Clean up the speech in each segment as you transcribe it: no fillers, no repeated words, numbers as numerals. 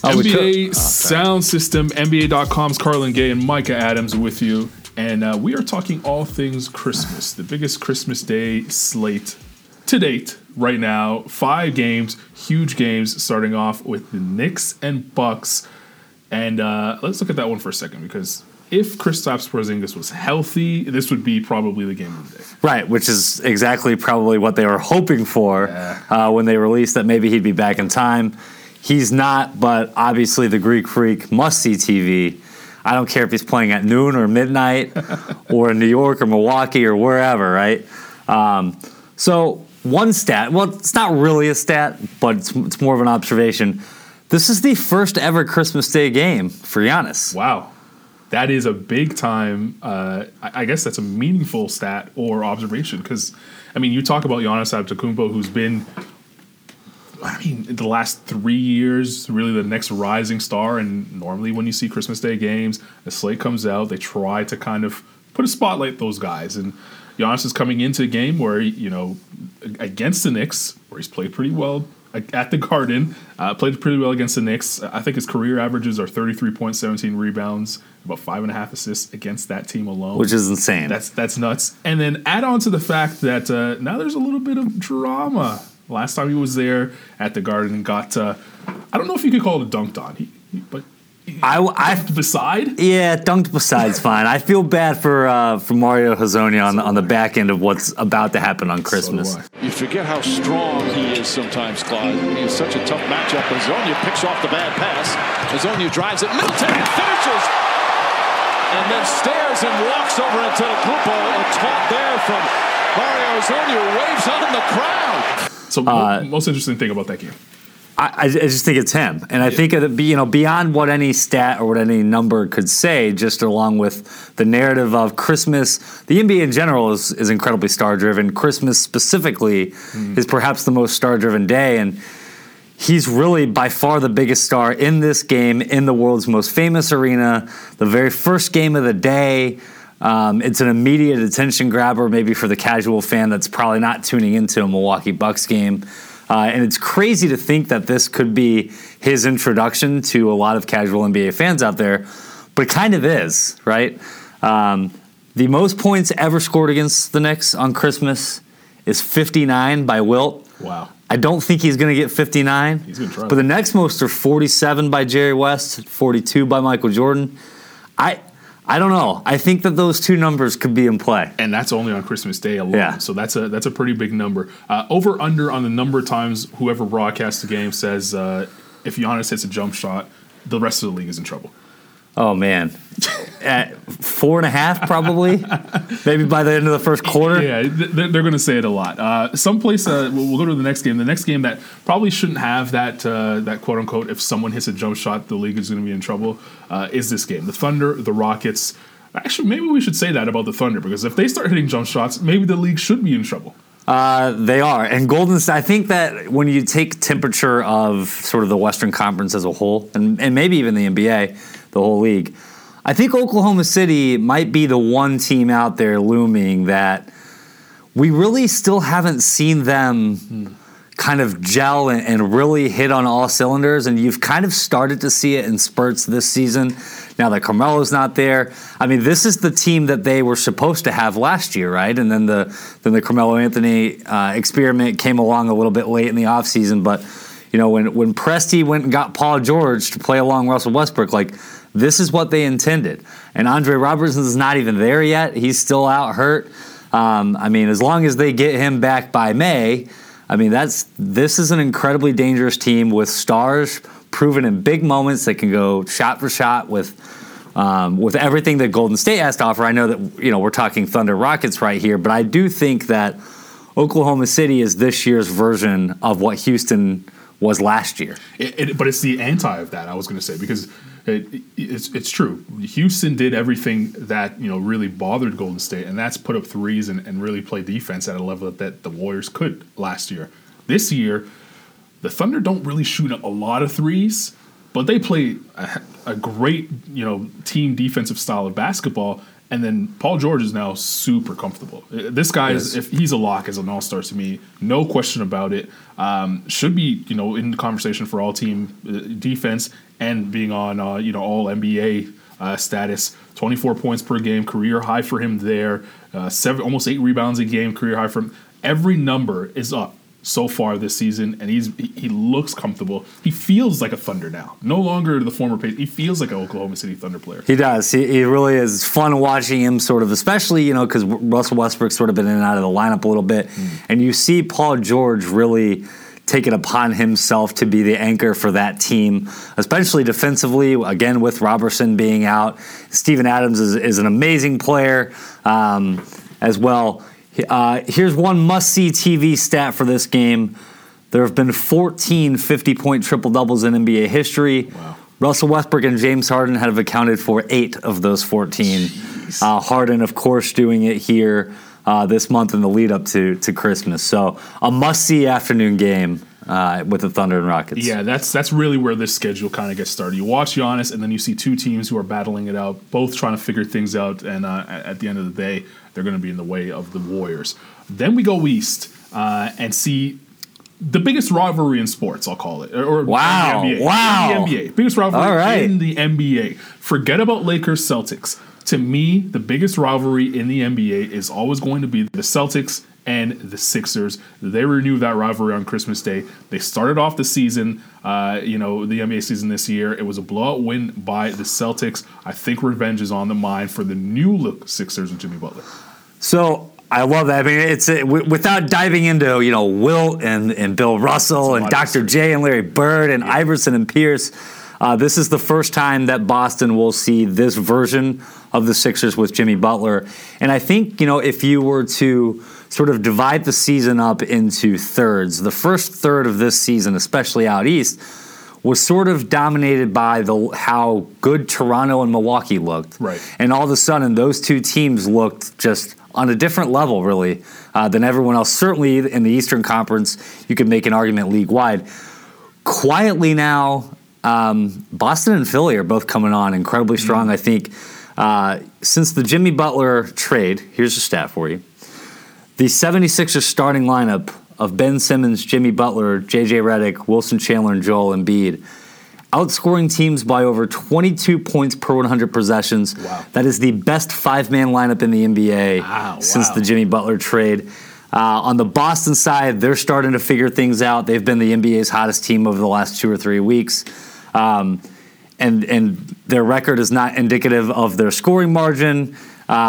NBA Sound System, NBA.com's Carlin Gay and Micah Adams with you. And we are talking all things Christmas, the biggest Christmas Day slate to date right now. 5 games, huge games, starting off with the Knicks and Bucks. And let's look at that one for a second, because if Kristaps Porzingis was healthy, this would be probably the game of the day. Right, which is exactly probably what they were hoping for when they released that maybe he'd be back in time. He's not, but obviously the Greek Freak must-see TV. I don't care if he's playing at noon or midnight or in New York or Milwaukee or wherever, right? So one stat, well, it's not really a stat, but it's more of an observation. This is the first ever Christmas Day game for Giannis. Wow. That is a big time, I guess that's a meaningful stat or observation, because, I mean, you talk about Giannis Antetokounmpo, who's been, in the last 3 years, really the next rising star. And normally when you see Christmas Day games, the slate comes out, they try to kind of put a spotlight on those guys. And Giannis is coming into a game where, against the Knicks, where he's played pretty well at the Garden, played pretty well against the Knicks. I think his career averages are 33 points, 17 rebounds, about 5.5 assists against that team alone. Which is insane. That's nuts. And then add on to the fact that now there's a little bit of drama. Last time he was there at the Garden, got I don't know if you could call it a dunked on, but dunked beside. Yeah, dunked beside's fine. I feel bad for Mario Hezonja on the back end of what's about to happen on Christmas. So you forget how strong he is sometimes, Claude. He is such a tough matchup. Hezonja picks off the bad pass. Hezonja drives it. Middleton finishes, and then stares and walks over into the Kupo. A taunt there from Mario Hezonja, waves on the crowd. So most interesting thing about that game? I just think it's him. And I think, beyond what any stat or what any number could say, just along with the narrative of Christmas, the NBA in general is incredibly star-driven. Christmas specifically is perhaps the most star-driven day. And he's really by far the biggest star in this game, in the world's most famous arena, the very first game of the day. It's an immediate attention grabber, maybe for the casual fan that's probably not tuning into a Milwaukee Bucks game. And it's crazy to think that this could be his introduction to a lot of casual NBA fans out there, but it kind of is, right? The most points ever scored against the Knicks on Christmas is 59 by Wilt. Wow. I don't think he's going to get 59. He's going to try. But the next most are 47 by Jerry West, 42 by Michael Jordan. I don't know. I think that those two numbers could be in play. And that's only on Christmas Day alone. Yeah. So that's a pretty big number. Over under on the number of times whoever broadcasts the game says if Giannis hits a jump shot, the rest of the league is in trouble. Oh, man. At 4.5 probably? Maybe by the end of the first quarter? Yeah, they're going to say it a lot. Someplace, we'll go to the next game. The next game that probably shouldn't have that quote-unquote, if someone hits a jump shot, the league is going to be in trouble, is this game. The Thunder, the Rockets. Actually, maybe we should say that about the Thunder, because if they start hitting jump shots, maybe the league should be in trouble. They are. And Golden State, I think that when you take temperature of sort of the Western Conference as a whole, and maybe even the NBA, the whole league, I think Oklahoma City might be the one team out there looming that we really still haven't seen them kind of gel and really hit on all cylinders, and you've kind of started to see it in spurts this season. Now that Carmelo's not there, I mean, this is the team that they were supposed to have last year, right? And then the Carmelo Anthony experiment came along a little bit late in the offseason, but when Presti went and got Paul George to play along Russell Westbrook, this is what they intended. And Andre Robertson's not even there yet. He's still out hurt. As long as they get him back by May, this is an incredibly dangerous team with stars proven in big moments that can go shot for shot with everything that Golden State has to offer. I know that we're talking Thunder Rockets right here, but I do think that Oklahoma City is this year's version of what Houston was last year. But it's the anti of that, I was going to say, because it's true. Houston did everything that really bothered Golden State, and that's put up threes and really play defense at a level that the Warriors could last year. This year, the Thunder don't really shoot a lot of threes, but they play a great team defensive style of basketball, And then Paul George is now super comfortable. This guy if he's a lock as an all-star to me, no question about it. Should be, in the conversation for all-team defense and being on, all NBA status. 24 points per game, career high for him there. Almost 8 rebounds a game, career high for him. Every number is up so far this season, and he looks comfortable. He feels like a Thunder now. No longer the former Pacers. He feels like an Oklahoma City Thunder player. He does. He really is. It's fun watching him sort of, especially, because Russell Westbrook's sort of been in and out of the lineup a little bit. And you see Paul George really take it upon himself to be the anchor for that team, especially defensively, again, with Robertson being out. Steven Adams is an amazing player as well. Here's one must-see TV stat for this game. There have been 14 50-point triple-doubles in NBA history. Wow. Russell Westbrook and James Harden have accounted for 8 of those 14. Harden, of course, doing it here this month in the lead-up to Christmas. So a must-see afternoon game with the Thunder and Rockets. Yeah, that's really where this schedule kind of gets started. You watch Giannis, and then you see two teams who are battling it out, both trying to figure things out, and at the end of the day, they're going to be in the way of the Warriors. Then we go east and see the biggest rivalry in sports, I'll call it. Or wow. In the NBA. Wow. In the NBA. Biggest rivalry All right. in the NBA. Forget about Lakers-Celtics. To me, the biggest rivalry in the NBA is always going to be the Celtics and the Sixers. They renew that rivalry on Christmas Day. They started off the season, the NBA season this year. It was a blowout win by the Celtics. I think revenge is on the mind for the new-look Sixers with Jimmy Butler. So I love that. I mean, it's without diving into Wilt and Bill Russell and Dr. J and Larry Bird and Iverson and Pierce. This is the first time that Boston will see this version of the Sixers with Jimmy Butler. And I think, if you were to sort of divide the season up into thirds, the first third of this season, especially out east, was sort of dominated by how good Toronto and Milwaukee looked. Right. And all of a sudden, those two teams looked just on a different level, really, than everyone else. Certainly in the Eastern Conference, you could make an argument league-wide. Quietly now, Boston and Philly are both coming on incredibly strong. I think since the Jimmy Butler trade, here's a stat for you. The 76ers starting lineup of Ben Simmons, Jimmy Butler, J.J. Redick, Wilson Chandler, and Joel Embiid, outscoring teams by over 22 points per 100 possessions. Wow. That is the best 5-man lineup in the NBA since the Jimmy Butler trade. On the Boston side, they're starting to figure things out. They've been the NBA's hottest team over the last 2 or 3 weeks. And their record is not indicative of their scoring margin.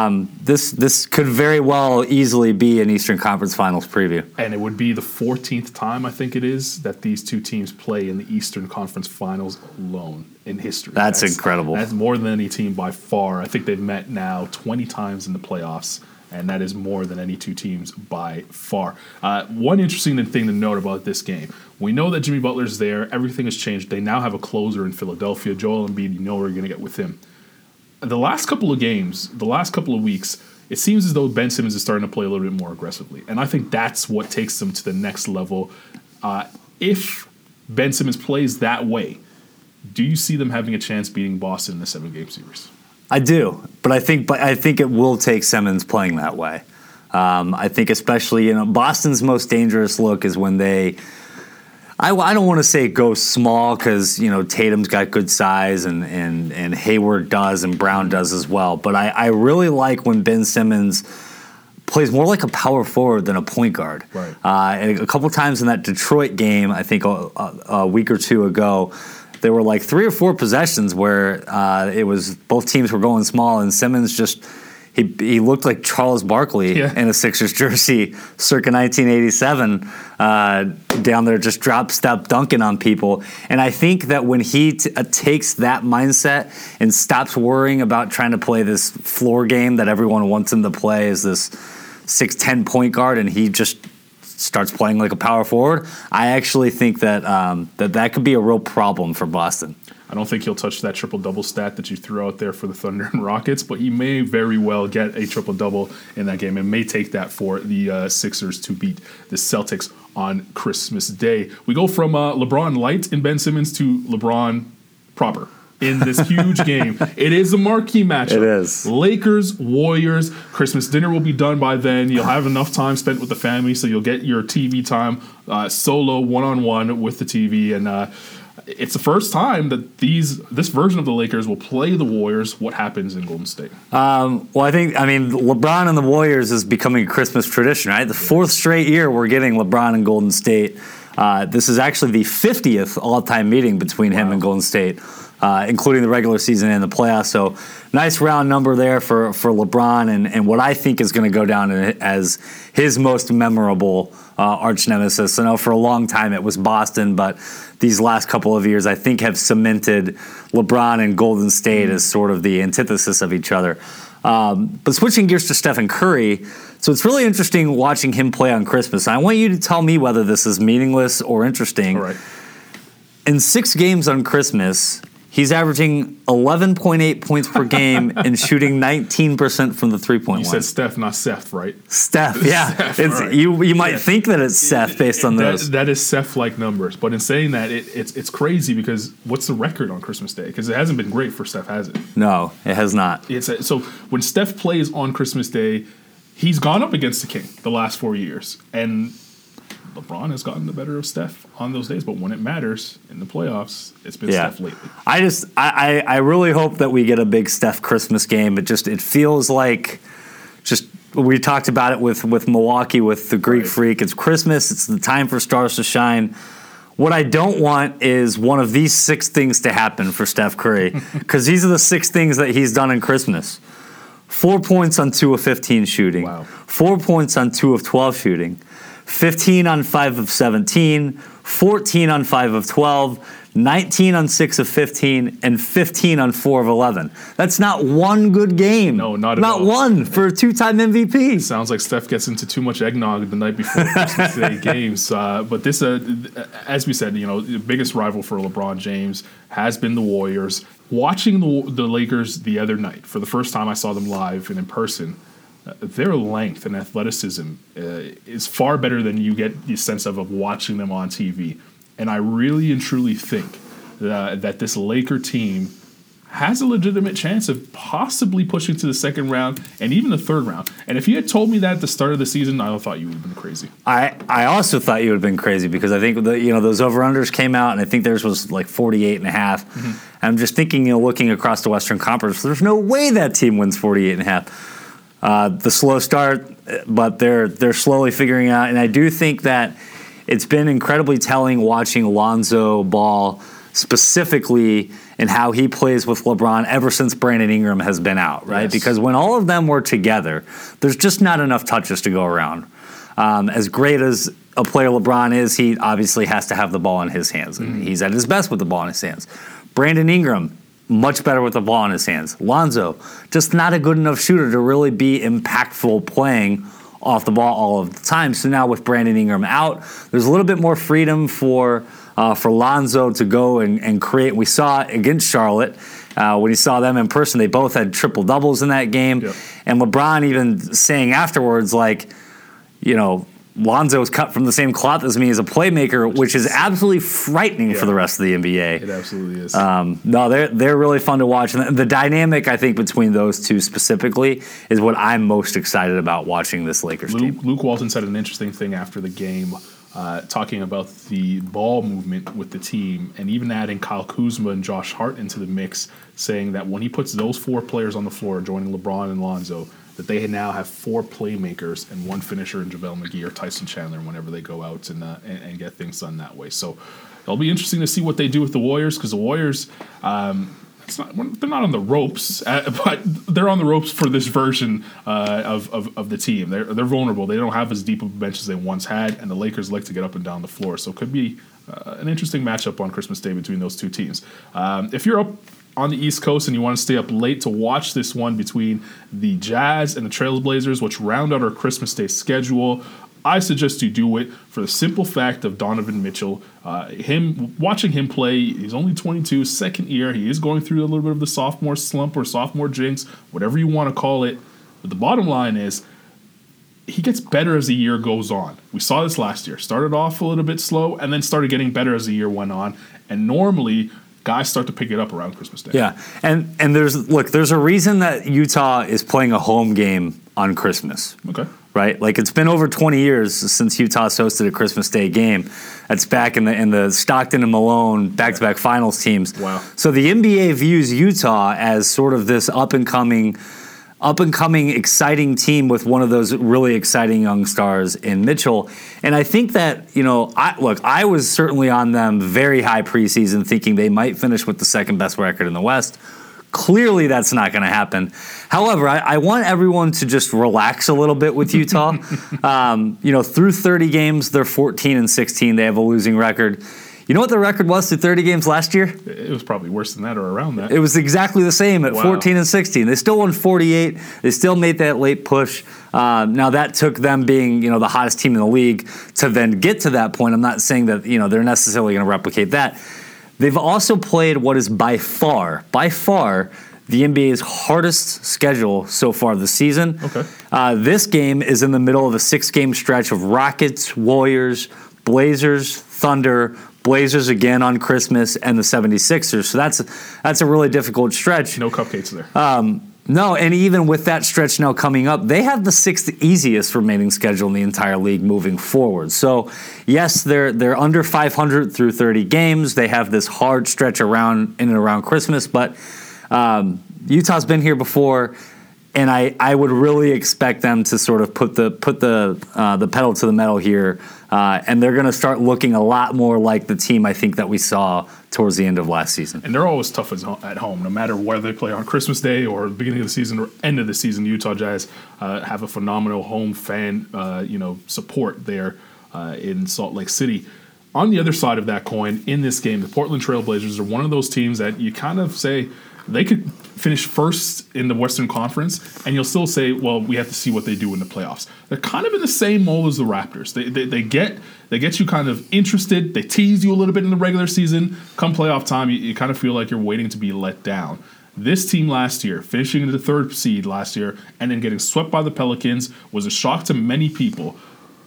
This could very well easily be an Eastern Conference Finals preview. And it would be the 14th time, I think it is, that these two teams play in the Eastern Conference Finals alone in history. That's incredible. That's more than any team by far. I think they've met now 20 times in the playoffs, and that is more than any two teams by far. One interesting thing to note about this game, we know that Jimmy Butler's there. Everything has changed. They now have a closer in Philadelphia. Joel Embiid, you know what you're going to get with him. The last couple of games, the last couple of weeks, it seems as though Ben Simmons is starting to play a little bit more aggressively. And I think that's what takes them to the next level. If Ben Simmons plays that way, do you see them having a chance beating Boston in the 7-game series? I do, but I think it will take Simmons playing that way. I think especially, Boston's most dangerous look is when they, I don't want to say go small because, Tatum's got good size and Hayward does and Brown does as well. But I really like when Ben Simmons plays more like a power forward than a point guard. Right. And a couple times in that Detroit game, I think a week or two ago, there were like 3 or 4 possessions where it was both teams were going small and Simmons just he looked like Charles Barkley in a Sixers jersey circa 1987 down there just drop step dunking on people. And I think that when he takes that mindset and stops worrying about trying to play this floor game that everyone wants him to play as this 6'10" point guard and he just starts playing like a power forward, I actually think that that could be a real problem for Boston. I don't think he'll touch that triple-double stat that you threw out there for the Thunder and Rockets, but he may very well get a triple-double in that game and may take that for the Sixers to beat the Celtics on Christmas Day. We go from LeBron light in Ben Simmons to LeBron proper in this huge game. It is a marquee matchup. It is. Lakers, Warriors. Christmas dinner will be done by then. You'll have enough time spent with the family, so you'll get your TV time solo, one-on-one with the TV. And it's the first time that this version of the Lakers will play the Warriors. What happens in Golden State? Well, I mean, LeBron and the Warriors is becoming a Christmas tradition, right? The fourth straight year we're getting LeBron and Golden State. This is actually the 50th all-time meeting between him and Golden State, including the regular season and the playoffs. So nice round number there for LeBron and what I think is going to go down as his most memorable arch nemesis. I know for a long time it was Boston, but these last couple of years I think have cemented LeBron and Golden State as sort of the antithesis of each other. But switching gears to Stephen Curry, so it's really interesting watching him play on Christmas. I want you to tell me whether this is meaningless or interesting. All right. In 6 games on Christmas, he's averaging 11.8 points per game and shooting 19% from the three-point line. You said Steph, not Seth, right? Steph, yeah. Steph, It's, right. You might think that it's Seth based on those. That is Steph-like numbers. But in saying that, it's crazy because what's the record on Christmas Day? Because it hasn't been great for Steph, has it? No, it has not. So when Steph plays on Christmas Day, he's gone up against the King the last 4 years. And LeBron has gotten the better of Steph on those days. But when it matters in the playoffs, it's been Steph lately. I really hope that we get a big Steph Christmas game. It feels like we talked about it with Milwaukee, with the Greek Freak. It's Christmas. It's the time for stars to shine. What I don't want is one of these 6 things to happen for Steph Curry, because these are the 6 things that he's done in Christmas. 4 points on 2 of 15 shooting. Wow. 4 points on 2 of 12 shooting. 15 on 5 of 17. 14 on 5 of 12. 19 on 6 of 15, and 15 on 4 of 11. That's not one good game. No, not at all. Not one for a 2-time MVP. Sounds like Steph gets into too much eggnog the night before Christmas Day games. But this, as we said, the biggest rival for LeBron James has been the Warriors. Watching the Lakers the other night, for the first time I saw them live and in person, their length and athleticism is far better than you get the sense of watching them on TV. And I really and truly think that this Laker team has a legitimate chance of possibly pushing to the second round and even the third round. And if you had told me that at the start of the season, I thought you would have been crazy. I also thought you would have been crazy because I think those over-unders came out, and I think theirs was like 48.5. Mm-hmm. I'm just thinking, looking across the Western Conference, there's no way that team wins 48.5. The slow start, but they're slowly figuring it out. And I do think that it's been incredibly telling watching Lonzo Ball specifically in how he plays with LeBron ever since Brandon Ingram has been out, right? Yes. Because when all of them were together, there's just not enough touches to go around. As great as a player LeBron is, he obviously has to have the ball in his hands, and he's at his best with the ball in his hands. Brandon Ingram, much better with the ball in his hands. Lonzo, just not a good enough shooter to really be impactful playing off the ball all of the time. So now with Brandon Ingram out, there's a little bit more freedom for Lonzo to go and create. We saw it against Charlotte. When you saw them in person, they both had triple-doubles in that game. Yep. And LeBron even saying afterwards, Lonzo's cut from the same cloth as me as a playmaker, which is absolutely frightening for the rest of the NBA. It absolutely is. No, they're really fun to watch. And the dynamic, I think, between those two specifically is what I'm most excited about watching this Lakers team. Luke Walton said an interesting thing after the game, talking about the ball movement with the team and even adding Kyle Kuzma and Josh Hart into the mix, saying that when he puts those 4 players on the floor, joining LeBron and Lonzo, that they now have 4 playmakers and 1 finisher in JaVale McGee or Tyson Chandler whenever they go out and get things done that way. So it'll be interesting to see what they do with the Warriors, because the Warriors, they're not on the ropes, but they're on the ropes for this version of the team. They're vulnerable. They don't have as deep of a bench as they once had, and the Lakers like to get up and down the floor. So it could be an interesting matchup on Christmas Day between those two teams. If you're up on the East Coast and you want to stay up late to watch this one between the Jazz and the Trailblazers, which round out our Christmas Day schedule, I suggest you do it for the simple fact of Donovan Mitchell. Watching him play, he's only 22, second year. He is going through a little bit of the sophomore slump or sophomore jinx, whatever you want to call it. But the bottom line is, he gets better as the year goes on. We saw this last year. Started off a little bit slow and then started getting better as the year went on. And normally, guys start to pick it up around Christmas Day. Yeah, and there's a reason that Utah is playing a home game on Christmas. Okay. Right, like it's been over 20 years since Utah's hosted a Christmas Day game. That's back in the Stockton and Malone back-to-back finals teams. Wow. So the NBA views Utah as sort of this up and coming, exciting team with one of those really exciting young stars in Mitchell. And I think that, I was certainly on them very high preseason, thinking they might finish with the second best record in the West. Clearly, that's not going to happen. However, I want everyone to just relax a little bit with Utah. Through 30 games, they're 14-16. They have a losing record. You know what the record was through 30 games last year? It was probably worse than that or around that. It was exactly the same at 14-16. They still won 48. They still made that late push. Now, that took them being, the hottest team in the league to then get to that point. I'm not saying that, they're necessarily going to replicate that. They've also played what is by far, the NBA's hardest schedule so far this season. Okay. This game is in the middle of a 6-game stretch of Rockets, Warriors, Blazers, Thunder, Blazers again on Christmas, and the 76ers. So that's a really difficult stretch. No cupcakes there. No, and even with that stretch now coming up, they have the 6th easiest remaining schedule in the entire league moving forward. So, yes, they're under 500 through 30 games. They have this hard stretch in and around Christmas, but Utah's been here before, and I would really expect them to sort of put the pedal to the metal here, and they're going to start looking a lot more like the team I think that we saw towards the end of last season. And they're always tough at home, no matter whether they play on Christmas Day or the beginning of the season or end of the season. Utah Jazz have a phenomenal home fan, support there in Salt Lake City. On the other side of that coin, in this game, the Portland Trail Blazers are one of those teams that you kind of say they could finish first in the Western Conference, and you'll still say, well, we have to see what they do in the playoffs. They're kind of in the same mold as the Raptors. They get you kind of interested. They tease you a little bit in the regular season. Come playoff time, you kind of feel like you're waiting to be let down. This team last year, finishing in the 3rd seed last year, and then getting swept by the Pelicans, was a shock to many people.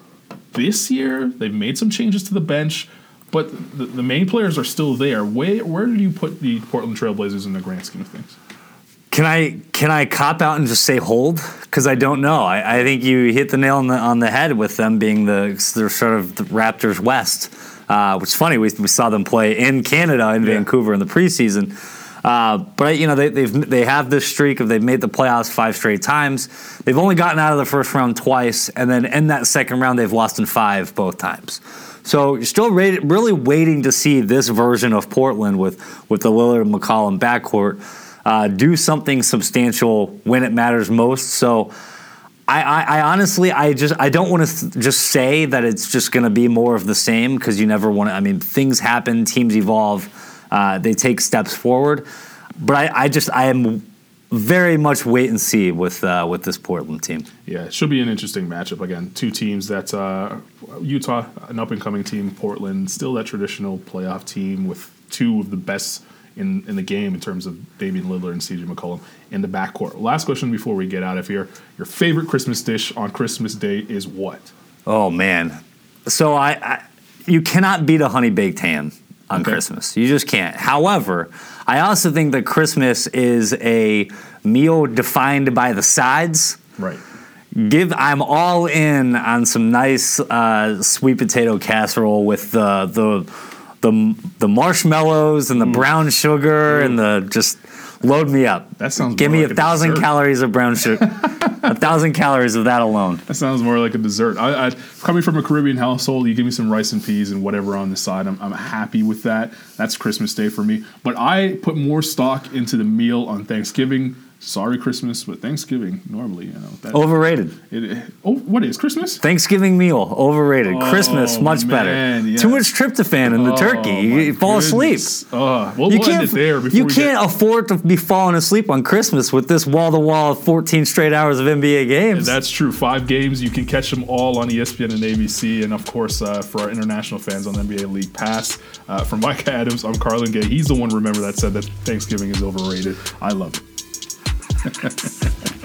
This year, they've made some changes to the bench, but the main players are still there. Where do you put the Portland Trail Blazers in the grand scheme of things? Can I cop out and just say hold? Because I don't know. I think you hit the nail on the head with them being they're sort of the Raptors West. Which is funny. We saw them play in Canada in Vancouver in the preseason. But they have this streak of they've made the playoffs 5 straight times. They've only gotten out of the first round twice, and then in that second round they've lost in 5 both times. So you're still really waiting to see this version of Portland with the Lillard and McCollum backcourt do something substantial when it matters most. So I honestly don't want to just say that it's just going to be more of the same, because you never want to. I mean, things happen, teams evolve, they take steps forward. But I am very much wait and see with this Portland team. Yeah, it should be an interesting matchup. Again, 2 teams that Utah, an up-and-coming team, Portland, still that traditional playoff team with 2 of the best in the game in terms of Damian Lillard and CJ McCollum in the backcourt. Last question before we get out of here. Your favorite Christmas dish on Christmas Day is what? Oh, man. So you cannot beat a honey-baked ham on Christmas. You just can't. However, I also think that Christmas is a meal defined by the sides. Right. I'm all in on some nice sweet potato casserole with the marshmallows and the brown sugar and the just load me up. That sounds. Give me 1,000 calories of brown sugar. 1,000 calories of that alone. That sounds more like a dessert. I coming from a Caribbean household, you give me some rice and peas and whatever on the side. I'm happy with that. That's Christmas Day for me. But I put more stock into the meal on Thanksgiving. Sorry, Christmas, but Thanksgiving normally, overrated. What is Christmas? Thanksgiving meal overrated. Christmas much better. Yes. Too much tryptophan in the turkey. You fall asleep. We'll end it there. You can't afford to be falling asleep on Christmas with this wall-to-wall 14 straight hours of NBA games. That's true. 5 games. You can catch them all on ESPN and ABC, and of course for our international fans on the NBA League Pass. From Mike Adams, I'm Carlin Gay. He's the one, remember, that said that Thanksgiving is overrated. I love it.